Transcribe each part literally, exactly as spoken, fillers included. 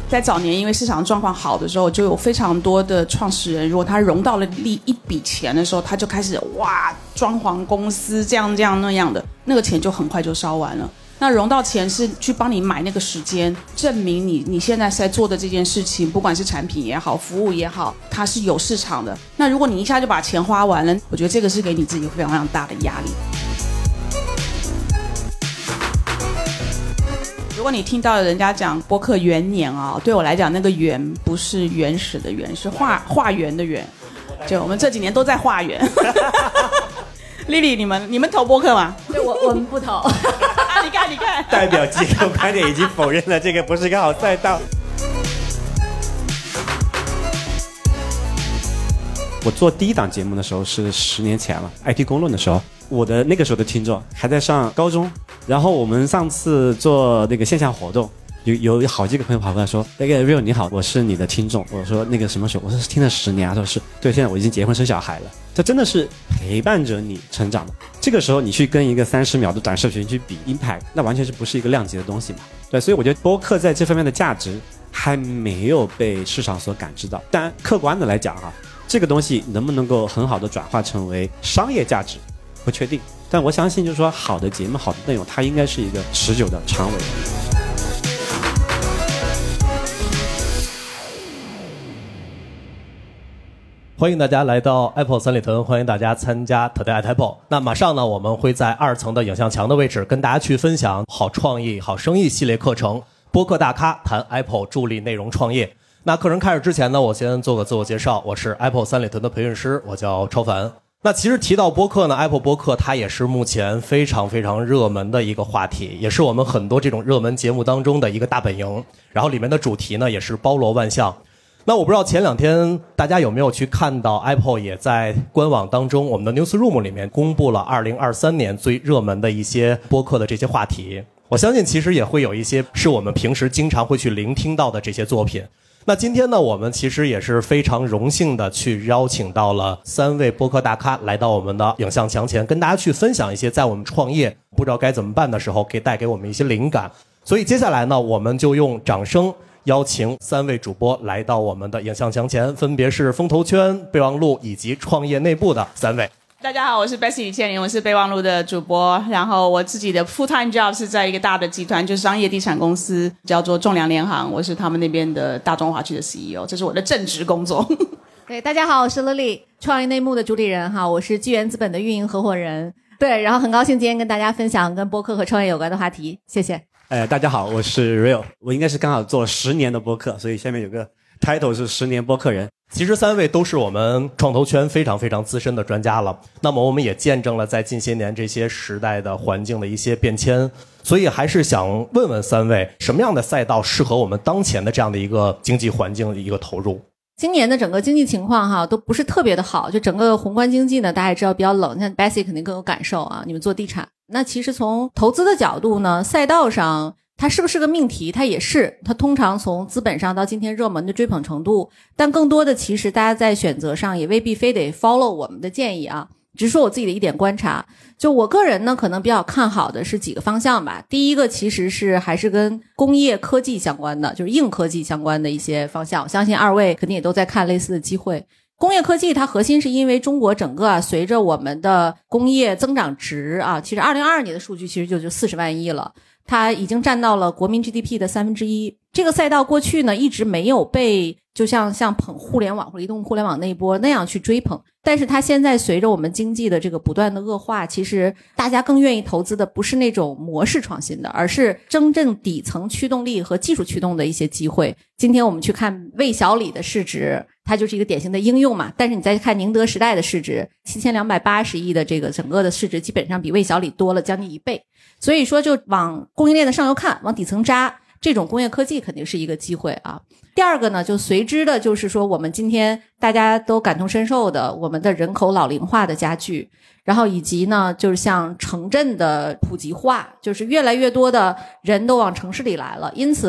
在早年因为市场状况好的时候，就有非常多的创始人，如果他融到了一一笔钱的时候，他就开始哇装潢公司这样这样那样的，那个钱就很快就烧完了。那融到钱是去帮你买那个时间，证明你你现在在做的这件事情，不管是产品也好，服务也好，它是有市场的。那如果你一下就把钱花完了，我觉得这个是给你自己非常非常大的压力。如果你听到人家讲播客元年啊，对我来讲那个元不是原始的元，是化化缘的缘，就我们这几年都在化缘。Lily， 你们你们投播客吗？ 对，我我们不投。 啊，你看你看， 代表机构观点已经否认了这个不是一个好赛道。我做第一档节目的时候是十年前了 ，I T 公论的时候，我的那个时候的听众还在上高中，然后我们上次做那个线下活动。有有好几个朋友跑过来说，那个 Real 你好，我是你的听众。我说那个什么时候？我说听了十年啊。他说是对，现在我已经结婚生小孩了。这真的是陪伴着你成长的。这个时候你去跟一个三十秒的短视频去比 impact， 那完全是不是一个量级的东西嘛？对，所以我觉得播客在这方面的价值还没有被市场所感知到。但客观的来讲哈，这个东西能不能够很好的转化成为商业价值，不确定。但我相信就是说，好的节目、好的内容，它应该是一个持久的、长尾的。 欢迎大家来到 Apple 三里屯，欢迎大家参加 Today at Apple。那马上呢，我们会在二层的影像墙的位置跟大家去分享好创意、好生意系列课程，播客大咖谈 Apple 助力内容创业。那课程开始之前呢，我先做个自我介绍，我是 Apple 三里屯的培训师，我叫超凡。那其实提到播客呢 ，Apple 播客它也是目前非常非常热门的一个话题，也是我们很多这种热门节目当中的一个大本营。然后里面的主题呢也是包罗万象。那我不知道前两天大家有没有去看到 Apple 也在官网当中我们的 Newsroom 里面公布了二零二三年最热门的一些播客的这些话题。我相信其实也会有一些是我们平时经常会去聆听到的这些作品。那今天呢，我们其实也是非常荣幸的去邀请到了三位播客大咖来到我们的影像墙前，跟大家去分享一些在我们创业不知道该怎么办的时候可以带给我们一些灵感。所以接下来呢，我们就用掌声邀请三位主播来到我们的影像墙前，分别是风投圈、备忘录以及创业内部的三位。 大家好，我是 Bessy 李倩玲，我是备忘录的主播。然后我自己的 full time job 是在一个大的集团，就是商业地产公司，叫做仲量联行，我是他们那边的大中华区的 C E O， 这是我的正职工作。 对，大家好，我是 Lily， 创业内幕的主理人哈，我是纪元资本的运营合伙人。对，然后很高兴今天跟大家分享跟播客和创业有关的话题，谢谢。 哎，大家好，我是 Real， 我应该是刚好做了十年的播客，所以下面有个 title 是十年播客人。 其实三位都是我们创投圈非常非常资深的专家了，那么我们也见证了在近些年这些时代的环境的一些变迁，所以还是想问问三位，什么样的赛道适合我们当前的这样的一个经济环境的一个投入？ 今年的整个经济情况哈都不是特别的好，就整个宏观经济呢，大家也知道比较冷，像 Bessy 肯定更有感受啊，你们做地产。那其实从投资的角度呢，赛道上它是不是个命题？它也是，它通常从资本上到今天热门的追捧程度，但更多的其实大家在选择上也未必非得 follow 我们的建议啊，只是说我自己的一点观察。就我个人呢，可能比较看好的是几个方向吧。第一个其实是还是跟工业科技相关的，就是硬科技相关的一些方向，我相信二位肯定也都在看类似的机会。工业科技它核心是因为中国整个啊，随着我们的工业增长值啊，其实二零二二年的数据其实就就四十万亿了，它已经占到了国民 G D P 的三分之一。这个赛道过去呢一直没有被就像像捧互联网或者移动互联网那一波那样去追捧，但是它现在随着我们经济的这个不断的恶化，其实大家更愿意投资的不是那种模式创新的，而是真正底层驱动力和技术驱动的一些机会。今天我们去看魏小李的市值，它就是一个典型的应用嘛，但是你再看宁德时代的市值七千两百八十亿的这个整个的市值，基本上比魏小李多了将近一倍。所以说就往供应链的上游看，往底层扎，这种工业科技肯定是一个机会啊。第二个呢，就随之的就是说我们今天大家都感同身受的我们的人口老龄化的加剧，然后以及呢就是像城镇的普及化，就是越来越多的人都往城市里来了，因此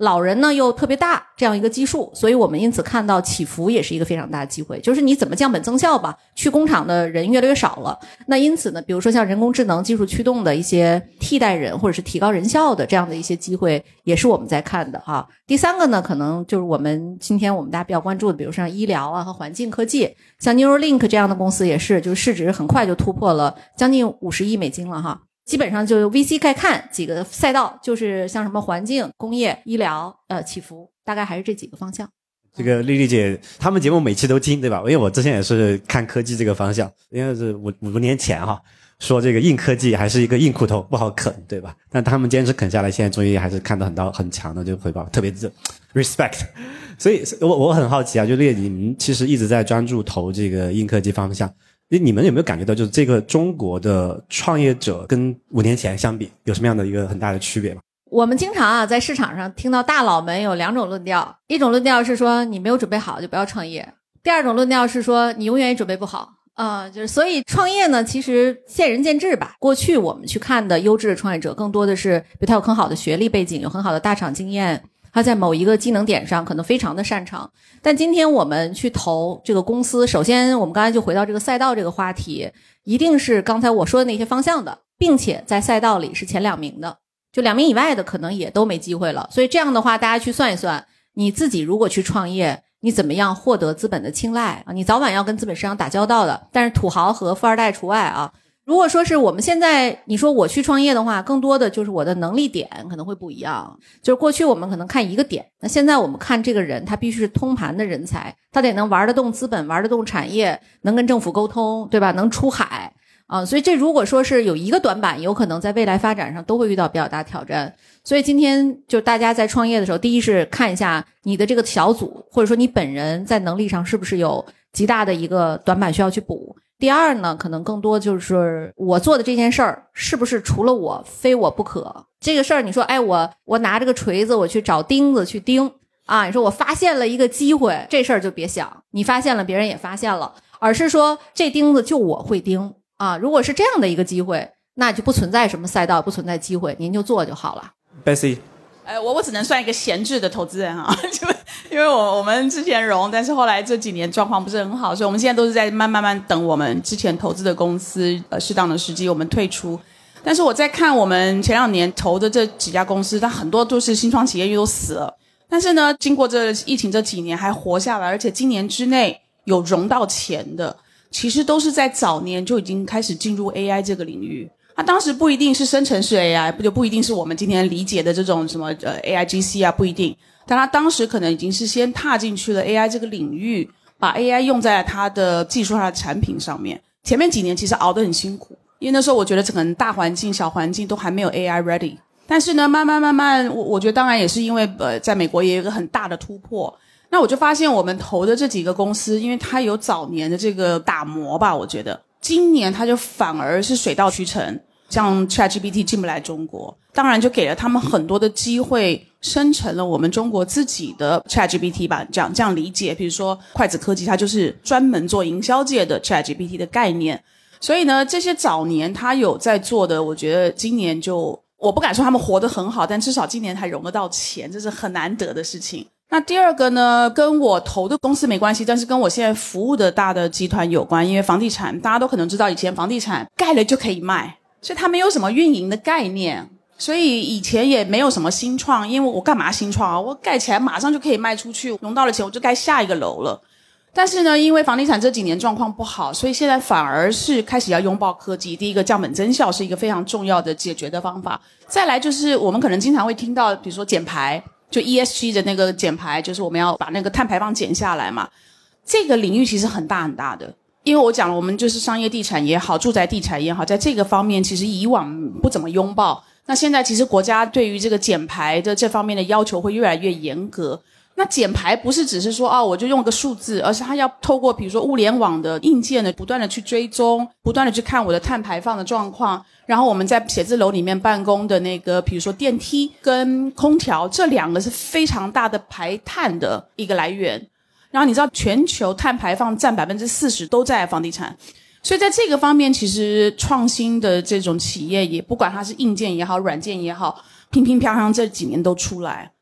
老人呢又特别大这样一个基数，所以我们因此看到起伏也是一个非常大的机会，就是你怎么降本增效吧，去工厂的人越来越少了，那因此呢比如说像人工智能技术驱动的一些替代人或者是提高人效的这样的一些机会也是我们在看的哈。第三个呢可能就是我们今天我们大家比较关注的，比如说像医疗啊和环境科技，像 Neuralink 这样的公司也是，就是市值很快就突破了将近五十亿美金了哈。基本上就 V C 概看几个赛道，就是像什么环境、工业、医疗、呃起伏，大概还是这几个方向。 这个丽丽姐他们节目每期都听对吧？因为我之前也是看科技这个方向，因为是五五年前哈说这个硬科技还是一个硬骨头不好啃对吧？但他们坚持啃下来，现在终于还是看到很到很强的这个回报，特别的 respect。所以我我很好奇啊，就丽丽你们其实一直在专注投这个硬科技方向。你们有没有感觉到就是这个中国的创业者跟五年前相比有什么样的一个很大的区别吗？ 我们经常啊在市场上听到大佬们有两种论调，一种论调是说你没有准备好就不要创业，第二种论调是说你永远也准备不好啊、呃，就是所以创业呢其实见仁见智吧。过去我们去看的优质的创业者更多的是比如他有很好的学历背景，有很好的大厂经验，他在某一个技能点上可能非常的擅长，但今天我们去投这个公司，首先我们刚才就回到这个赛道这个话题，一定是刚才我说的那些方向的，并且在赛道里是前两名的，就两名以外的可能也都没机会了。所以这样的话大家去算一算，你自己如果去创业，你怎么样获得资本的青睐啊？你早晚要跟资本市场打交道的，但是土豪和富二代除外啊。如果说是我们现在你说我去创业的话，更多的就是我的能力点可能会不一样，就是过去我们可能看一个点，那现在我们看这个人他必须是通盘的人才，他得能玩得动资本，玩得动产业，能跟政府沟通对吧，能出海啊，所以这如果说是有一个短板，有可能在未来发展上都会遇到比较大挑战。所以今天就大家在创业的时候，第一是看一下你的这个小组或者说你本人在能力上是不是有极大的一个短板需要去补，第二呢可能更多就是我做的这件事儿是不是除了我非我不可。这个事儿你说哎我我拿这个锤子我去找钉子去钉啊，你说我发现了一个机会，这事儿就别想你发现了别人也发现了，而是说这钉子就我会钉啊。如果是这样的一个机会，那就不存在什么赛道，不存在机会，您就做就好了。 Bessy 呃，我我只能算一个闲置的投资人啊，就因为我我们之前融，但是后来这几年状况不是很好，所以我们现在都是在慢慢慢等我们之前投资的公司呃适当的时机我们退出。但是我在看我们前两年投的这几家公司，它很多都是新创企业，因为都死了。但是呢，经过这疫情这几年还活下来，而且今年之内有融到钱的，其实都是在早年就已经开始进入 A I 这个领域。它当时不一定是生成式 A I， 不就不一定是我们今天理解的这种什么呃 A I G C 啊，不一定。但它当时可能已经是先踏进去了 A I 这个领域，把 A I 用在它的技术上的产品上面。前面几年其实熬得很辛苦，因为那时候我觉得整个大环境、小环境都还没有 A I ready。但是呢，慢慢慢慢，我我觉得当然也是因为呃，在美国也有一个很大的突破。那我就发现我们投的这几个公司，因为它有早年的这个打磨吧，我觉得今年它就反而是水到渠成。像 ChatGPT 进不来中国，当然就给了他们很多的机会，生成了我们中国自己的 ChatGPT 吧，这样这样理解。比如说筷子科技，它就是专门做营销界的 ChatGPT 的概念。所以呢，这些早年他有在做的，我觉得今年就我不敢说他们活得很好，但至少今年还融得到钱，这是很难得的事情。那第二个呢，跟我投的公司没关系，但是跟我现在服务的大的集团有关，因为房地产大家都可能知道，以前房地产盖了就可以卖，所以它没有什么运营的概念，所以以前也没有什么新创，因为我干嘛新创啊？我盖起来马上就可以卖出去，融到了钱我就盖下一个楼了。但是呢，因为房地产这几年状况不好，所以现在反而是开始要拥抱科技。第一个降本增效是一个非常重要的解决的方法，再来就是我们可能经常会听到，比如说减排，就 E S G 的那个减排，就是我们要把那个碳排放减下来嘛。这个领域其实很大很大的。因为我讲了，我们就是商业地产也好，住宅地产也好，在这个方面其实以往不怎么拥抱。那现在其实国家对于这个减排的这方面的要求会越来越严格。那减排不是只是说哦，我就用个数字，而是它要透过比如说物联网的硬件的不断的去追踪，不断的去看我的碳排放的状况。然后我们在写字楼里面办公的那个，比如说电梯跟空调，这两个是非常大的排碳的一个来源。然后你知道全球碳排放占 百分之四十 都在房地产，所以在这个方面其实创新的这种企业也不管它是硬件也好软件也好，乒乒乓乓这几年都出来。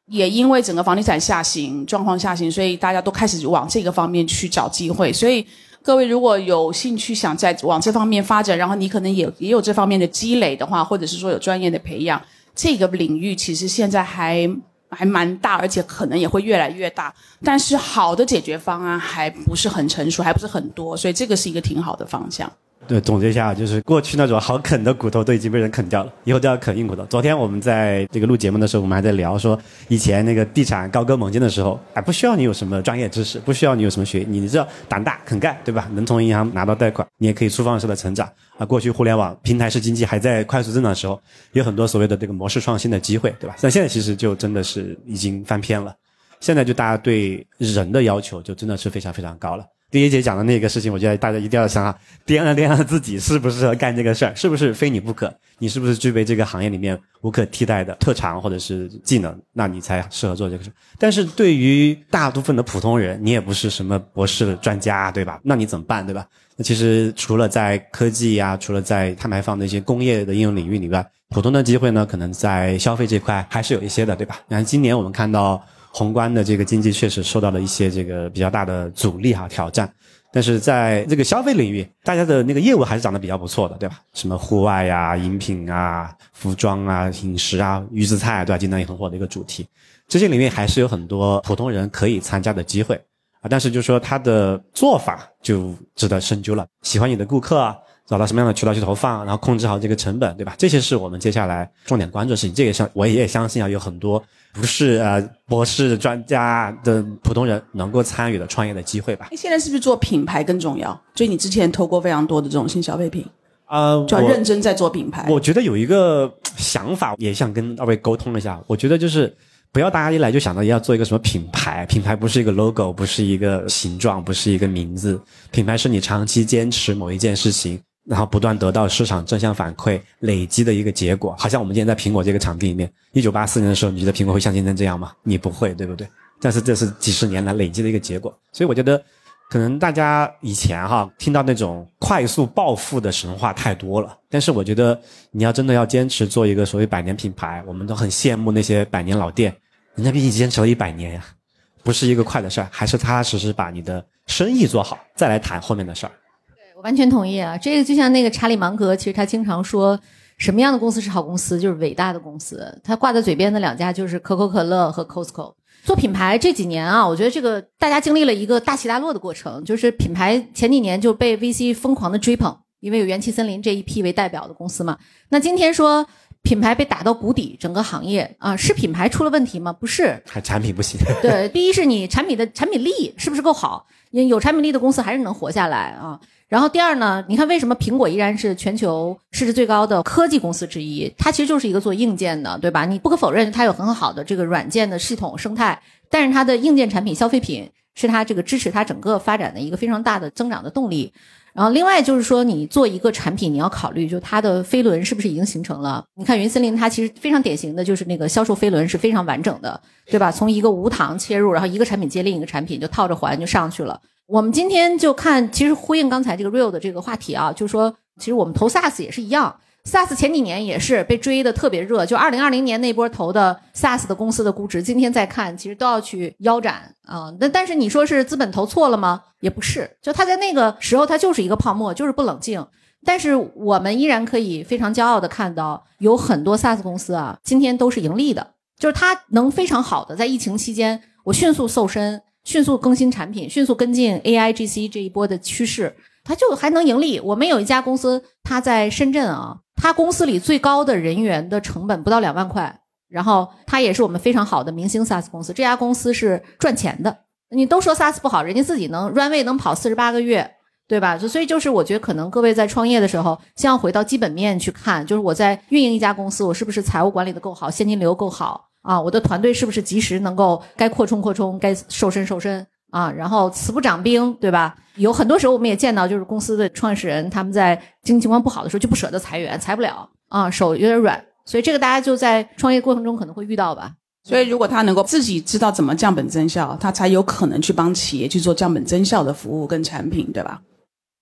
也因为整个房地产下行状况下行，所以大家都开始往这个方面去找机会。所以各位如果有兴趣想在往这方面发展，然后你可能也也有这方面的积累的话，或者是说有专业的培养，这个领域其实现在还还蛮大，而且可能也会越来越大，但是好的解决方案还不是很成熟，还不是很多，所以这个是一个挺好的方向。 对，总结一下，就是过去那种好啃的骨头都已经被人啃掉了，以后都要啃硬骨头。昨天我们在这个录节目的时候，我们还在聊说，以前那个地产高歌猛进的时候，哎，不需要你有什么专业知识，不需要你有什么学，你只要胆大肯干，对吧？能从银行拿到贷款，你也可以粗放式的成长啊。过去互联网平台式经济还在快速增长的时候，有很多所谓的这个模式创新的机会，对吧？但现在其实就真的是已经翻篇了。现在就大家对人的要求就真的是非常非常高了。第一节讲的那个事情，我觉得大家一定要想想，掂量掂量自己适不适合干这个事儿，是不是非你不可，你是不是具备这个行业里面无可替代的特长或者是技能，那你才适合做这个事。但是对于大部分的普通人，你也不是什么博士专家，对吧？那你怎么办，对吧？那其实除了在科技呀、啊，除了在碳排放的一些工业的应用领域里外，普通的机会呢，可能在消费这块还是有一些的，对吧？然后今年我们看到宏观的这个经济确实受到了一些这个比较大的阻力哈、啊、挑战，但是在这个消费领域，大家的那个业务还是长得比较不错的，对吧？什么户外呀、饮品啊、服装啊、饮食啊、预制菜，对吧？今年也很火的一个主题，这些领域还是有很多普通人可以参加的机会啊。但是就是说他的做法就值得深究了，喜欢你的顾客啊，找到什么样的渠道去投放，然后控制好这个成本，对吧？这些是我们接下来重点关注的事情。这个相我也相信啊，有很多不是呃博士专家的普通人能够参与的创业的机会吧。 现在是不是做品牌更重要？就你之前投过非常多的这种新消费品啊、呃， 就要认真在做品牌。 我, 我觉得有一个想法也想跟二位沟通一下，我觉得就是不要大家一来就想到要做一个什么品牌，品牌不是一个 logo， 不是一个形状，不是一个名字，品牌是你长期坚持某一件事情，然后不断得到市场正向反馈累积的一个结果。好像我们今天在苹果这个场地里面，一九八四年的时候，你觉得苹果会像今天这样吗？你不会，对不对？但是这是几十年来累积的一个结果。所以我觉得可能大家以前哈听到那种快速暴富的神话太多了，但是我觉得你要真的要坚持做一个所谓百年品牌，我们都很羡慕那些百年老店，人家毕竟坚持了一百年呀，不是一个快的事儿，还是踏踏实实把你的生意做好，再来谈后面的事儿。 我完全同意啊，这个就像那个查理芒格，其实他经常说什么样的公司是好公司，就是伟大的公司。他挂在嘴边的两家就是可口可乐和 Costco。做品牌这几年啊，我觉得这个大家经历了一个大起大落的过程，就是品牌前几年就被 V C 疯狂的追捧，因为有元气森林这一批为代表的公司嘛。那今天说品牌被打到谷底，整个行业啊，是品牌出了问题吗？不是， 还产品不行。 对，第一是你产品的产品力是不是够好，有产品力的公司还是能活下来啊。然后第二呢，你看为什么苹果依然是全球市值最高的科技公司之一，它其实就是一个做硬件的，对吧？你不可否认它有很好的这个软件的系统生态，但是它的硬件产品消费品是它这个支持它整个发展的一个非常大的增长的动力。然后另外就是说你做一个产品，你要考虑就它的飞轮是不是已经形成了。你看云森林它其实非常典型的就是那个销售飞轮是非常完整的，对吧？从一个无糖切入，然后一个产品接另一个产品，就套着环就上去了。我们今天就看，其实呼应刚才这个 real 的这个话题啊，就是说其实我们投 SaaS 也是一样， SaaS 前几年也是被追的特别热，就二零二零年那波投的 SaaS 的公司的估值今天再看其实都要去腰斩啊。那但是你说是资本投错了吗？也不是，就它在那个时候它就是一个泡沫，就是不冷静。但是我们依然可以非常骄傲的看到有很多 SaaS 公司啊今天都是盈利的，就是它能非常好的在疫情期间我迅速瘦身，迅速更新产品，迅速跟进 A I G C 这一波的趋势，它就还能盈利。我们有一家公司，它在深圳啊，它公司里最高的人员的成本不到两万块，然后它也是我们非常好的明星 SaaS 公司，这家公司是赚钱的。你都说 SaaS 不好，人家自己能 runway 能跑四十八个月，对吧？所以就是我觉得可能各位在创业的时候先要回到基本面去看，就是我在运营一家公司，我是不是财务管理的够好，现金流够好啊？我的团队是不是及时能够该扩充扩充，该瘦身瘦身啊？然后慈不掌兵，对吧？有很多时候我们也见到，就是公司的创始人他们在经济情况不好的时候就不舍得裁员，裁不了啊，手有点软。所以这个大家就在创业过程中可能会遇到吧。 所以如果他能够自己知道怎么降本增效，他才有可能去帮企业去做降本增效的服务跟产品，对吧？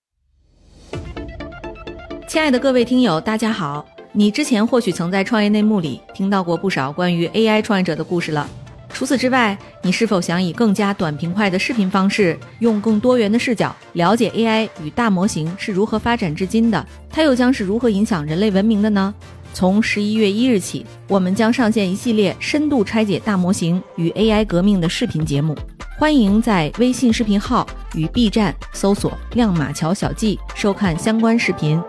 亲爱的各位听友大家好，你之前或许曾在创业内幕里听到过不少关于 A I 创业者的故事了， 除此之外，你是否想以更加短平快的视频方式，用更多元的视角了解 A I 与大模型是如何发展至今的？它又将是如何影响人类文明的呢？从十一月一日起，我们将上线一系列深度拆解大模型与 A I 革命的视频节目，欢迎在微信视频号与 B 站搜索亮马桥小记收看相关视频。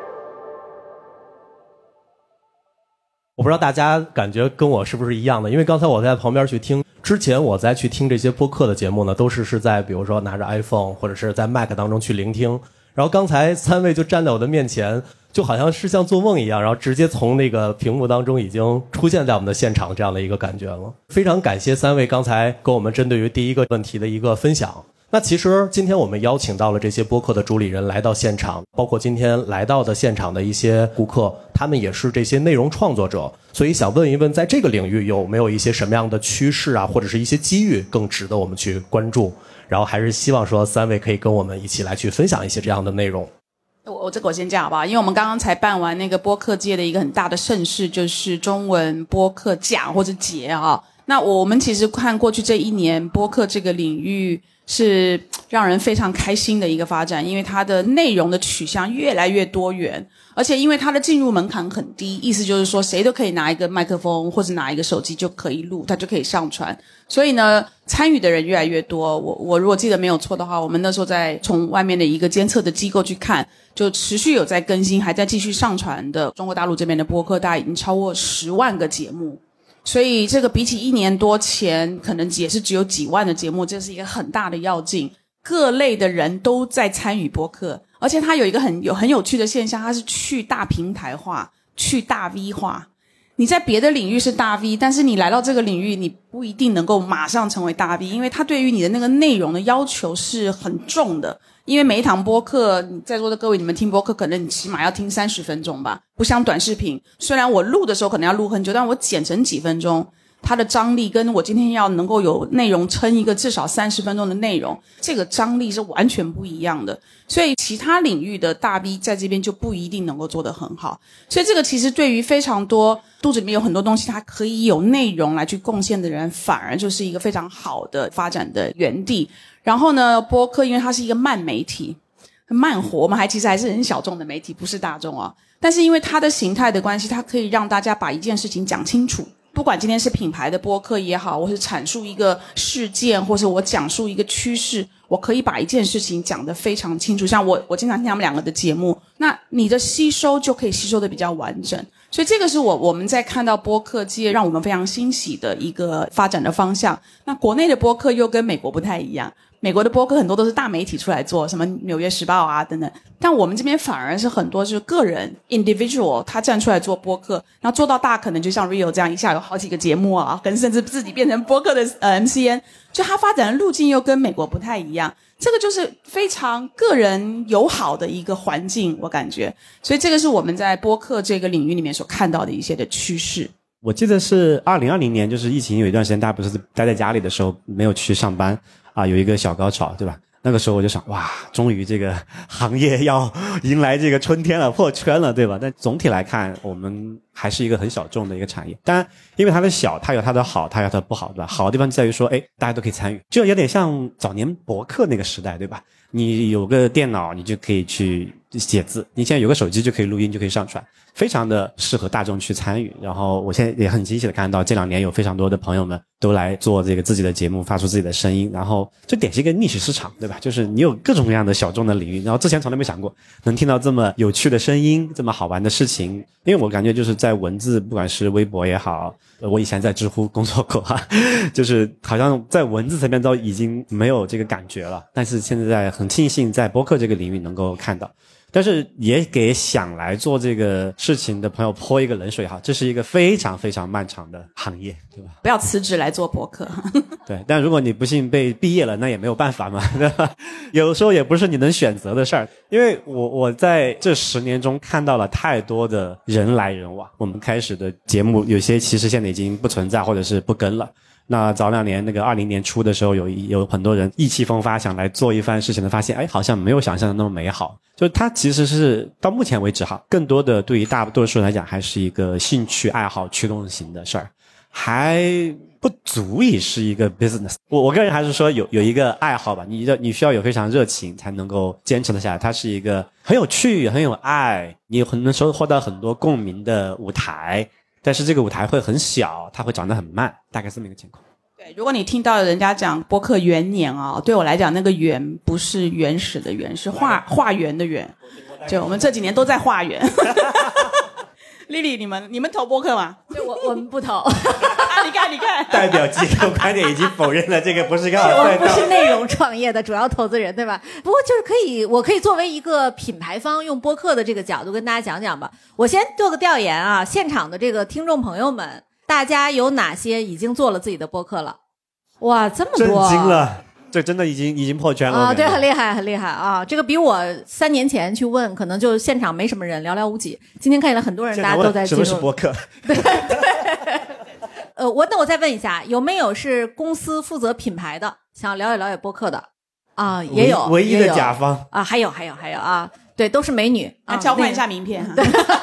我不知道大家感觉跟我是不是一样的，因为刚才我在旁边去听，之前我在去听这些播客的节目呢，都是是在比如说拿着 iPhone 或者是在 Mac 当中去聆听，然后刚才三位就站在我的面前，就好像是像做梦一样，然后直接从那个屏幕当中已经出现在我们的现场这样的一个感觉了。非常感谢三位刚才跟我们针对于第一个问题的一个分享。那其实今天我们邀请到了这些播客的主理人来到现场，包括今天来到的现场的一些顾客，他们也是这些内容创作者，所以想问一问，在这个领域有没有一些什么样的趋势啊，或者是一些机遇更值得我们去关注？然后还是希望说三位可以跟我们一起来去分享一些这样的内容。 我我这个我先讲好不好？因为我们刚刚才办完那个播客界的一个很大的盛事，就是中文播客奖或者节啊。那我们其实看过去这一年，播客这个领域是让人非常开心的一个发展，因为它的内容的取向越来越多元，而且因为它的进入门槛很低，意思就是说谁都可以拿一个麦克风或者拿一个手机就可以录，它就可以上传。所以呢，参与的人越来越多。我我如果记得没有错的话，我们那时候在从外面的一个监测的机构去看，就持续有在更新，还在继续上传的中国大陆这边的播客，大概已经超过十万个节目。所以这个比起一年多前可能也是只有几万的节目，这是一个很大的跃进。各类的人都在参与播客，而且它有一个很有很有趣的现象，它是去大平台化，去大 V 化。你在别的领域是大 V， 但是你来到这个领域，你不一定能够马上成为大 V， 因为它对于你的那个内容的要求是很重的。因为每一堂播客，你在座的各位，你们听播客可能你起码要听三十分钟吧，不像短视频，虽然我录的时候可能要录很久，但我剪成几分钟，它的张力跟我今天要能够有内容撑一个至少三十分钟的内容，这个张力是完全不一样的。所以其他领域的大 V 在这边就不一定能够做得很好。所以这个其实对于非常多肚子里面有很多东西，它可以有内容来去贡献的人，反而就是一个非常好的发展的园地。然后呢，播客因为它是一个慢媒体，慢活，我们还其实还是很小众的媒体，不是大众啊。但是因为它的形态的关系，它可以让大家把一件事情讲清楚。不管今天是品牌的播客也好，或是阐述一个事件，或是我讲述一个趋势，我可以把一件事情讲得非常清楚。像我我经常听他们两个的节目，那你的吸收就可以吸收得比较完整。所以这个是我我们在看到播客界让我们非常欣喜的一个发展的方向。那国内的播客又跟美国不太一样，美国的播客很多都是大媒体出来做，什么纽约时报啊等等，但我们这边反而是很多就是个人 individual 他站出来做播客，然后做到大可能就像 Rio 这样一下有好几个节目啊，跟甚至自己变成播客的呃 M C N， 就他发展的路径又跟美国不太一样，这个就是非常个人友好的一个环境，我感觉。所以这个是我们在播客这个领域里面所看到的一些的趋势。 我记得是二零二零年，就是疫情有一段时间，大家不是待在家里的时候没有去上班啊，有一个小高潮，对吧？那个时候我就想，哇，终于这个行业要迎来这个春天了，破圈了，对吧？但总体来看，我们还是一个很小众的一个产业。当然，因为它的小，它有它的好，它有它的不好，对吧？好的地方在于说，哎，大家都可以参与，就有点像早年博客那个时代，对吧？你有个电脑，你就可以去写字；你现在有个手机就可以录音，就可以上传，非常的适合大众去参与。然后我现在也很惊喜的看到，这两年有非常多的朋友们都来做这个自己的节目，发出自己的声音，然后就典型一个逆势市场，对吧？就是你有各种各样的小众的领域，然后之前从来没想过能听到这么有趣的声音，这么好玩的事情。因为我感觉就是在文字，不管是微博也好，我以前在知乎工作过哈，就是好像在文字层面都已经没有这个感觉了，但是现在很庆幸在播客这个领域能够看到。但是也给想来做这个事情的朋友泼一个冷水哈，这是一个非常非常漫长的行业，对吧？ 不要辞职来做播客。 对，但如果你不幸被毕业了，那也没有办法嘛，对吧？有时候也不是你能选择的事儿。因为我我在这十年中看到了太多的人来人往，我们开始的节目有些其实现在已经不存在或者是不更了。那早两年那个二零年初的时候，有有很多人意气风发想来做一番事情的，发现哎，好像没有想象的那么美好。就它其实是到目前为止哈，更多的对于大多数人来讲还是一个兴趣爱好驱动型的事儿还不足以是一个 business。我我个人还是说有有一个爱好吧，你你需要有非常热情才能够坚持得下来。它是一个很有趣、很有爱，你很能收获到很多共鸣的舞台，但是这个舞台会很小，它会长得很慢，大概这么一个情况。 对，如果你听到人家讲播客元年啊，对我来讲那个元不是原始的元，是化化缘的缘。就我们这几年都在化缘。丽丽，你们你们投播客吗？ 对，我我们不投。 啊，你看你看， 代表机构观点已经否认了这个不是个好赛道。 我不是内容创业的主要投资人，对吧？不过就是可以，我可以作为一个品牌方，用播客的这个角度跟大家讲讲吧。我先做个调研啊，现场的这个听众朋友们，大家有哪些已经做了自己的播客了？哇，这么多！ 震惊了。这真的已经已经破圈了啊！对，很厉害，很厉害啊！这个比我三年前去问，可能就现场没什么人，寥寥无几。今天看起来很多人，大家都在什么是播客？ 对对。呃，我那我再问一下，有没有是公司负责品牌的，想了解了解播客的啊？也有， 唯一的甲方啊，还有还有还有啊，对，都是美女啊，交换一下名片哈。 对。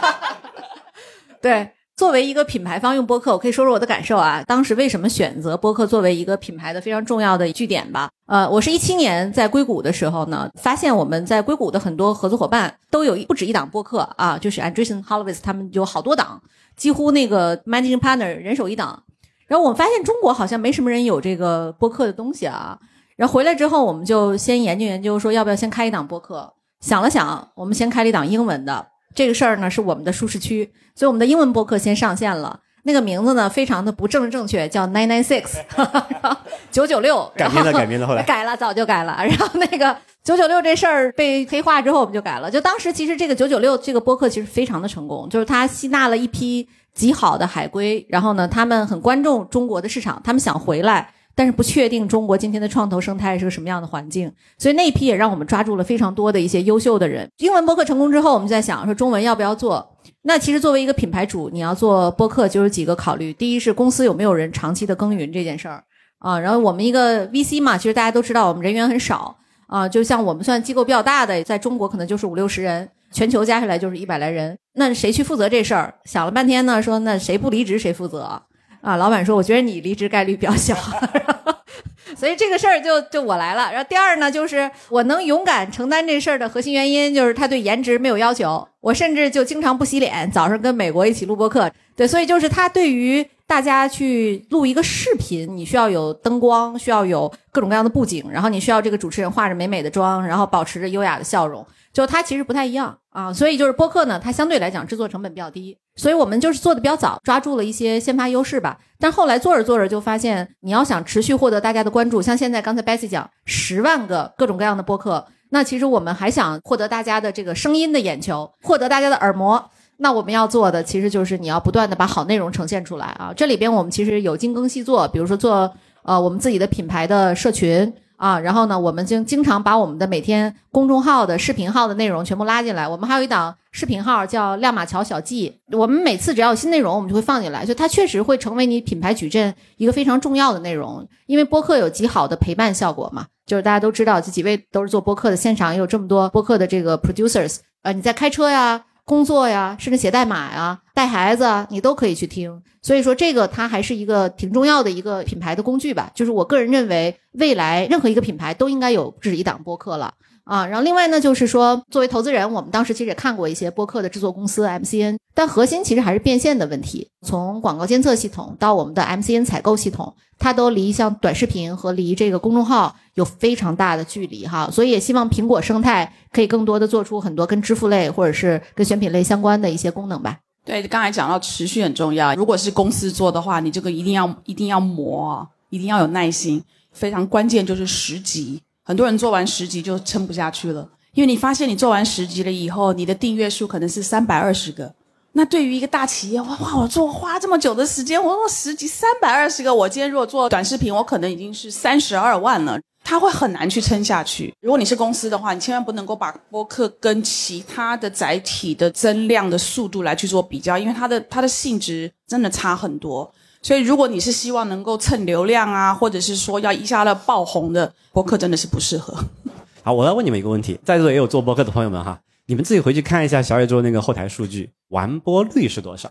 对。作为一个品牌方用播客，我可以说说我的感受啊。当时为什么选择播客作为一个品牌的非常重要的据点吧？呃，我是一七年在硅谷的时候呢，发现我们在硅谷的很多合作伙伴都有不止一档播客啊，就是 Andreessen Horowitz 他们有好多档，几乎那个 managing partner 人手一档。然后我们发现中国好像没什么人有这个播客的东西啊。然后回来之后，我们就先研究研究，说要不要先开一档播客。想了想，我们先开了一档英文的。这个事儿呢是我们的舒适区，所以我们的英文播客先上线了。那个名字呢非常的不政治正确，叫九九六九九六， 改编了改编了，后来改了，早就改了。然后那个九九六这事儿被黑化之后，我们就改了。就当时其实这个九九六这个播客其实非常的成功，就是它吸纳了一批极好的海归，然后呢他们很关注中国的市场，他们想回来。但是不确定中国今天的创投生态是个什么样的环境，所以那一批也让我们抓住了非常多的一些优秀的人。英文播客成功之后，我们在想说中文要不要做。那其实作为一个品牌主，你要做播客就有几个考虑。第一是公司有没有人长期的耕耘这件事儿啊，然后我们一个 V C 嘛，其实大家都知道我们人员很少啊，就像我们算机构比较大的，在中国可能就是五六十人，全球加起来就是一百来人。那谁去负责这事儿？想了半天呢，说那谁不离职谁负责。啊，老板说我觉得你离职概率比较小。所以这个事儿就就我来了。然后第二呢，就是我能勇敢承担这事儿的核心原因就是他对颜值没有要求，我甚至就经常不洗脸，早上跟美国一起录播客。对，所以就是他对于大家去录一个视频，你需要有灯光，需要有各种各样的布景，然后你需要这个主持人化着美美的妆，然后保持着优雅的笑容，就它其实不太一样啊。所以就是播客呢，它相对来讲制作成本比较低，所以我们就是做的比较早，抓住了一些先发优势吧。但后来做着做着就发现，你要想持续获得大家的关注，像现在刚才 Betsy 讲十万个各种各样的播客，那其实我们还想获得大家的这个声音的眼球，获得大家的耳膜。那我们要做的其实就是你要不断的把好内容呈现出来啊。这里边我们其实有精耕细作，比如说做呃我们自己的品牌的社群啊，然后呢我们经经常把我们的每天公众号的视频号的内容全部拉进来。我们还有一档视频号叫亮马桥小记，我们每次只要有新内容我们就会放进来，所以它确实会成为你品牌矩阵一个非常重要的内容。因为播客有极好的陪伴效果嘛，就是大家都知道这几位都是做播客的，现场也有这么多播客的这个 producers， 呃你在开车呀工作呀，甚至写代码呀，带孩子啊，你都可以去听。所以说这个它还是一个挺重要的一个品牌的工具吧。就是我个人认为未来任何一个品牌都应该有不止一档播客了啊。然后另外呢，就是说作为投资人，我们当时其实也看过一些播客的制作公司 M C N， 但核心其实还是变现的问题。从广告监测系统到我们的 M C N 采购系统，它都离像短视频和离这个公众号有非常大的距离哈。所以也希望苹果生态可以更多的做出很多跟支付类或者是跟选品类相关的一些功能吧。 对，刚才讲到持续很重要。如果是公司做的话，你这个一定要一定要磨，一定要有耐心。非常关键就是十集，很多人做完十集就撑不下去了，因为你发现你做完十集了以后，你的订阅数可能是三百二十个。那对于一个大企业，哇哇，我做花这么久的时间，我做十集三百二十个，我今天如果做短视频，我可能已经是三十二万了。它会很难去撑下去。如果你是公司的话，你千万不能够把播客跟其他的载体的增量的速度来去做比较，因为它的它的性质真的差很多。所以如果你是希望能够蹭流量啊，或者是说要一下子爆红的，播客真的是不适合。 好，我要问你们一个问题，在座也有做播客的朋友们哈，你们自己回去看一下小宇宙那个后台数据，完播率是多少？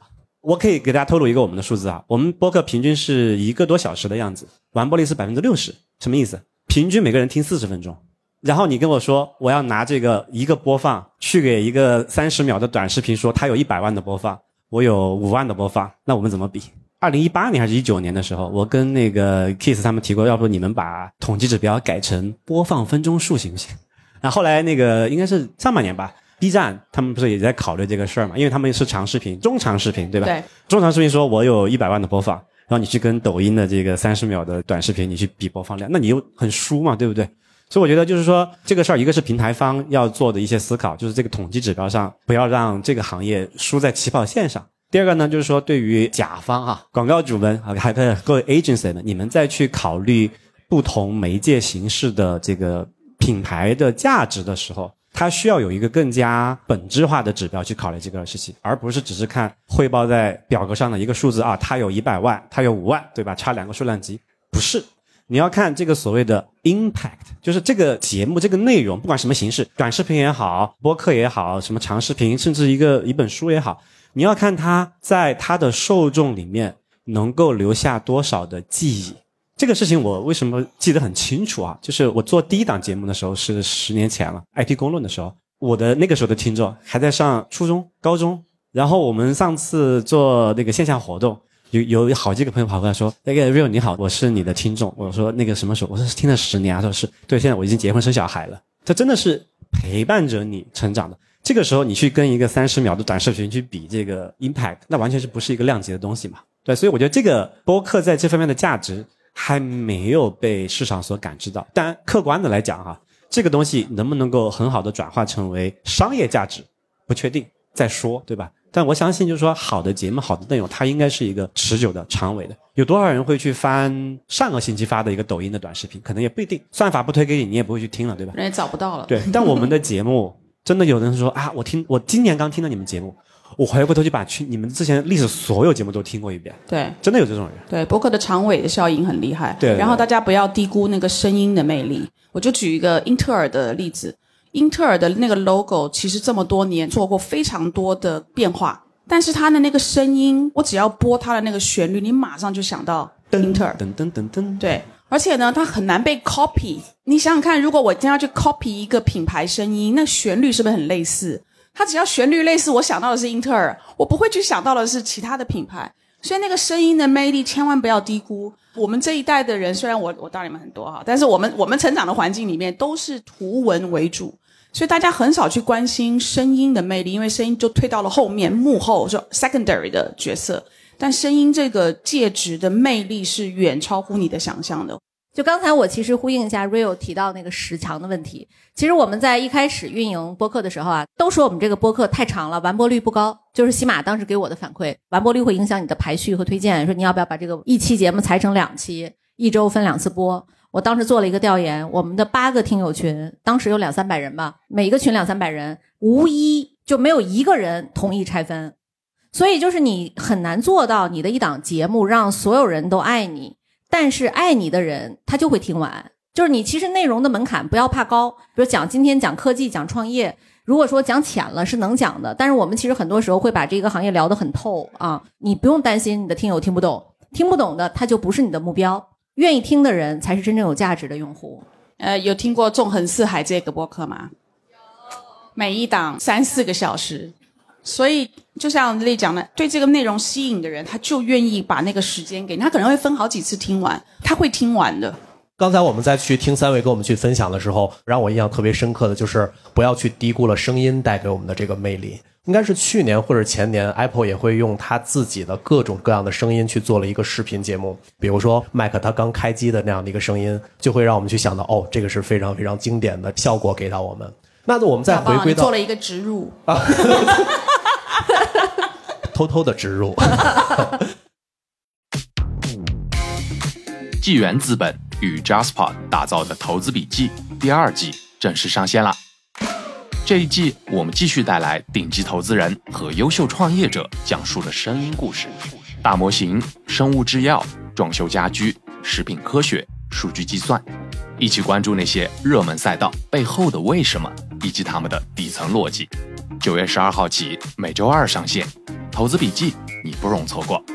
我可以给大家透露一个我们的数字啊，我们播客平均是一个多小时的样子，完播率是百分之六十，什么意思？平均每个人听四十分钟。然后你跟我说我要拿这个一个播放去给一个三十秒的短视频说它有一百万的播放，我有五万的播放，那我们怎么比？二零一八年还是一九年的时候，我跟那个 Kiss 他们提过，要不你们把统计指标改成播放分钟数行不行？然后后来那个应该是上半年吧，B 站他们不是也在考虑这个事儿嘛？因为他们是长视频、中长视频，对吧？ 对， 中长视频说我有一百万的播放，然后你去跟抖音的这个三十秒的短视频，你去比播放量，那你又很输嘛，对不对？所以我觉得就是说这个事儿，一个是平台方要做的一些思考，就是这个统计指标上不要让这个行业输在起跑线上。第二个呢，就是说对于甲方啊、广告主们啊，还有各位 agency 们，你们再去考虑不同媒介形式的这个品牌的价值的时候，它需要有一个更加本质化的指标去考虑这个事情，而不是只是看汇报在表格上的一个数字啊，它有一百万，它有五万，对吧？差两个数量级，不是。你要看这个所谓的 impact， 就是这个节目这个内容不管什么形式，短视频也好，播客也好，什么长视频，甚至一个一本书也好，你要看它在它的受众里面能够留下多少的记忆。这个事情我为什么记得很清楚啊，就是我做第一档节目的时候是十年前了， I T 公论的时候，我的那个时候的听众还在上初中高中，然后我们上次做那个线下活动，有有好几个朋友跑过来说，那个 Real 你好，我是你的听众。我说那个什么时候？我说听了十年啊。他说是，对，现在我已经结婚生小孩了。他真的是陪伴着你成长的。这个时候你去跟一个三十秒的短视频去比这个 impact， 那完全是不是一个量级的东西嘛？对，所以我觉得这个播客在这方面的价值还没有被市场所感知到。当然客观的来讲哈，这个东西能不能够很好的转化成为商业价值，不确定，再说，对吧？但我相信就是说好的节目好的内容它应该是一个持久的长尾的。有多少人会去翻上个星期发的一个抖音的短视频？可能也不一定，算法不推给你你也不会去听了，对吧？ 人也找不到了。 对，但我们的节目真的有人说啊，我听我今年刚听了你们节目，我回过头去把去你们之前历史所有节目都听过一遍。 对， 真的有这种人。 对，播客的长尾的效应很厉害。 对， 然后大家不要低估那个声音的魅力。我就举一个英特尔的例子，英特尔的那个 logo 其实这么多年做过非常多的变化，但是它的那个声音，我只要播它的那个旋律，你马上就想到英特尔。 噔噔噔噔。 对，而且呢，它很难被 copy。你想想看，如果我今天要去 copy 一个品牌声音，那旋律是不是很类似？它只要旋律类似，我想到的是英特尔，我不会去想到的是其他的品牌。所以那个声音的魅力千万不要低估。我们这一代的人，虽然我我大你们很多哈，但是我们我们成长的环境里面都是图文为主，所以大家很少去关心声音的魅力，因为声音就推到了后面幕后，就 secondary 的角色。但声音这个介质的魅力是远超乎你的想象的。 就刚才我其实呼应一下 Real 提到那个时长的问题。其实我们在一开始运营播客的时候啊，都说我们这个播客太长了，完播率不高。就是喜马当时给我的反馈，完播率会影响你的排序和推荐，说你要不要把这个一期节目裁成两期，一周分两次播。我当时做了一个调研，我们的八个听友群，当时有两三百人吧，每一个群两三百人，无一就没有一个人同意拆分。所以就是你很难做到你的一档节目让所有人都爱你，但是爱你的人他就会听完。就是你其实内容的门槛不要怕高，比如讲今天讲科技讲创业，如果说讲浅了是能讲的，但是我们其实很多时候会把这个行业聊得很透啊，你不用担心你的听友听不懂，听不懂的他就不是你的目标，愿意听的人才是真正有价值的用户。 呃，有听过纵横四海这个播客吗？每一档三四个小时，所以就像丽讲的，对这个内容吸引的人，他就愿意把那个时间给你，他可能会分好几次听完，他会听完的。 刚才我们在去听三位跟我们去分享的时候，让我印象特别深刻的就是不要去低估了声音带给我们的这个魅力。应该是去年或者前年 Apple 也会用它自己的各种各样的声音去做了一个视频节目，比如说 Mac 它刚开机的那样的一个声音，就会让我们去想到哦，这个是非常非常经典的效果给到我们。那我们再回归到做了一个植入啊偷偷的植入纪元资本与 JustPod 打造的投资笔记第二季正式上线了。这一季我们继续带来顶级投资人和优秀创业者讲述的声音故事，大模型、生物制药、装修家居、食品科学、数据计算，一起关注那些热门赛道背后的为什么以及他们的底层逻辑。九月十二号起，每周二上线。 投资笔记你不容错过。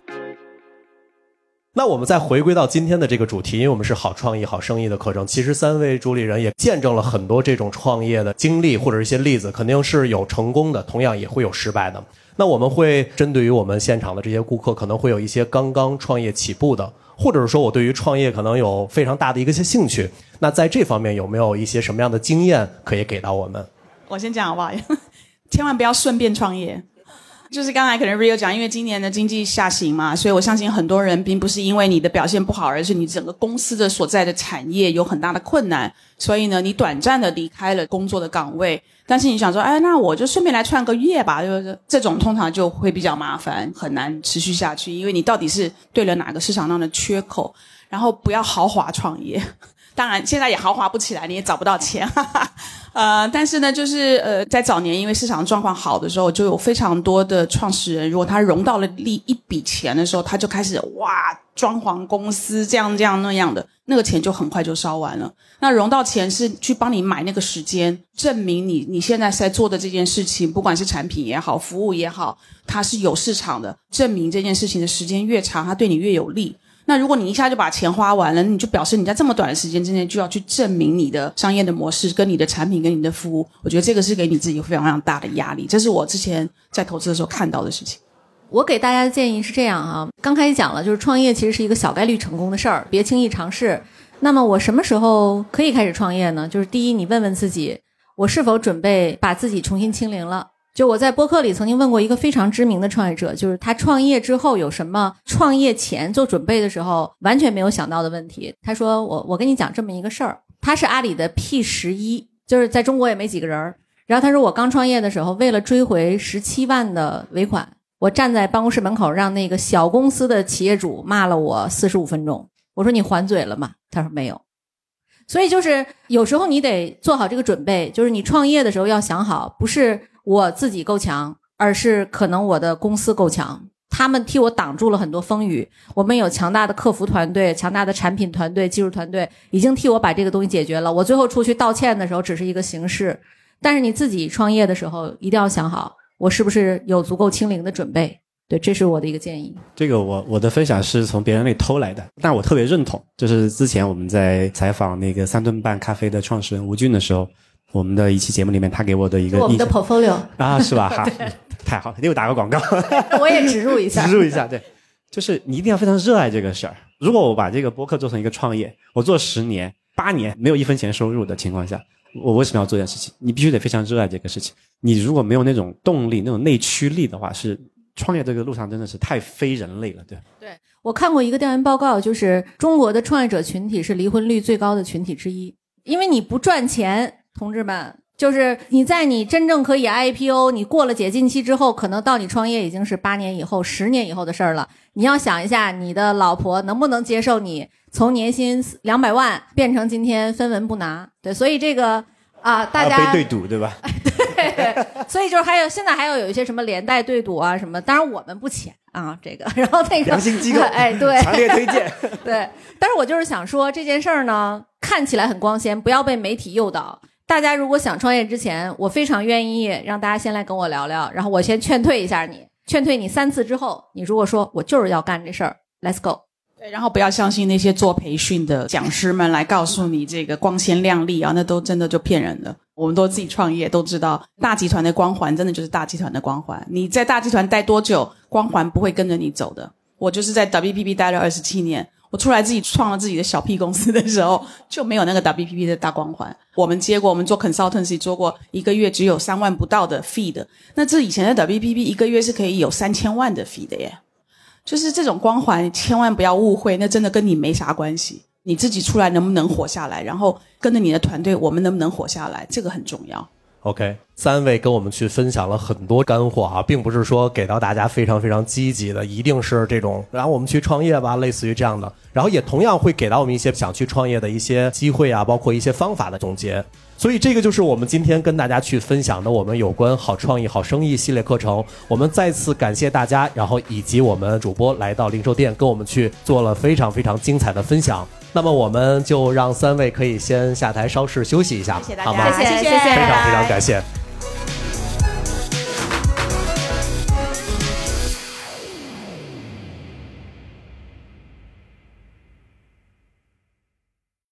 那我们再回归到今天的这个主题，因为我们是好创意好生意的课程，其实三位主理人也见证了很多这种创业的经历或者一些例子，肯定是有成功的，同样也会有失败的。那我们会针对于我们现场的这些顾客，可能会有一些刚刚创业起步的，或者是说我对于创业可能有非常大的一个些兴趣，那在这方面有没有一些什么样的经验可以给到我们？ 我先讲好不好？千万不要顺便创业。就是刚才可能 Rio 讲，因为今年的经济下行嘛，所以我相信很多人并不是因为你的表现不好，而是你整个公司的所在的产业有很大的困难，所以呢你短暂的离开了工作的岗位，但是你想说哎，那我就顺便来创个业吧，就是这种通常就会比较麻烦，很难持续下去，因为你到底是对了哪个市场上的缺口。然后不要豪华创业，当然现在也豪华不起来，你也找不到钱哈哈。呃，但是呢，就是呃，在早年因为市场状况好的时候，就有非常多的创始人，如果他融到了一一笔钱的时候，他就开始哇，装潢公司这样这样那样的，那个钱就很快就烧完了。那融到钱是去帮你买那个时间，证明你你现在在做的这件事情，不管是产品也好，服务也好，它是有市场的，证明这件事情的时间越长，它对你越有利。那如果你一下就把钱花完了，你就表示你在这么短的时间之内就要去证明你的商业的模式跟你的产品跟你的服务，我觉得这个是给你自己非常非常大的压力，这是我之前在投资的时候看到的事情。 我给大家的建议是这样啊，刚开始讲了，就是创业其实是一个小概率成功的事儿，别轻易尝试。那么我什么时候可以开始创业呢？就是第一，你问问自己，我是否准备把自己重新清零了。就我在播客里曾经问过一个非常知名的创业者，就是他创业之后有什么创业前做准备的时候完全没有想到的问题。他说我我跟你讲这么一个事儿，他是阿里的 P 十一， 就是在中国也没几个人。然后他说我刚创业的时候，为了追回十七万的尾款，我站在办公室门口让那个小公司的企业主骂了我四十五分钟。我说你还嘴了吗？他说没有。所以就是有时候你得做好这个准备，就是你创业的时候要想好，不是我自己够强，而是可能我的公司够强，他们替我挡住了很多风雨，我们有强大的客服团队，强大的产品团队，技术团队已经替我把这个东西解决了，我最后出去道歉的时候只是一个形式。但是你自己创业的时候一定要想好，我是不是有足够清零的准备。对，这是我的一个建议。 这个我我的分享是从别人那里偷来的，但我特别认同。就是之前我们在采访那个三顿半咖啡的创始人吴俊的时候，我们的一期节目里面他给我的一个我们的 portfolio 啊，是吧？哈，太好了，又打个广告， 我也植入一下， 植入一下，对，就是你一定要非常热爱这个事儿。如果我把这个播客做成一个创业，我做十年、八年没有一分钱收入的情况下，我为什么要做这件事情？你必须得非常热爱这个事情。你如果没有那种动力、那种内驱力的话，是创业这个路上真的是太非人类了，对。 对，我看过一个调研报告，就是中国的创业者群体是离婚率最高的群体之一。因为你不赚钱，同志们，就是你在你真正可以 I P O， 你过了解禁期之后，可能到你创业已经是八年以后、十年以后的事儿了。你要想一下，你的老婆能不能接受你从年薪两百万变成今天分文不拿？对，所以这个啊、呃，大家被对赌，对吧？ 对，所以就是还有现在还有有一些什么连带对赌啊什么，当然我们不签啊这个，然后那个良心机构， 哎对， 强烈推荐。 对，但是我就是想说这件事儿呢，看起来很光鲜，不要被媒体诱导。大家如果想创业之前，我非常愿意让大家先来跟我聊聊，然后我先劝退一下你，劝退你三次之后，你如果说我就是要干这事儿 ，Let's go。 对，然后不要相信那些做培训的讲师们来告诉你这个光鲜亮丽啊，那都真的就骗人的。我们都自己创业都知道，大集团的光环真的就是大集团的光环。你在大集团待多久，光环不会跟着你走的。我就是在 W P P 待了二十七年，我出来自己创了自己的小屁公司的时候，就没有那个 W P P 的大光环。我们接过，我们做 consultancy 做过一个月只有三万不到的 fee 的，那这以前的 W P P 一个月是可以有三千万的 fee 的耶。就是这种光环千万不要误会，那真的跟你没啥关系，你自己出来能不能活下来，然后跟着你的团队我们能不能活下来，这个很重要。 OK， 三位跟我们去分享了很多干货啊，并不是说给到大家非常非常积极的，一定是这种然后我们去创业吧，类似于这样的，然后也同样会给到我们一些想去创业的一些机会啊，包括一些方法的总结。所以这个就是我们今天跟大家去分享的我们有关好创意好生意系列课程。我们再次感谢大家，然后以及我们主播来到零售店跟我们去做了非常非常精彩的分享。那么我们就让三位可以先下台稍事休息一下， 谢谢大家， 好吗？ 谢谢谢谢， 非常非常感谢。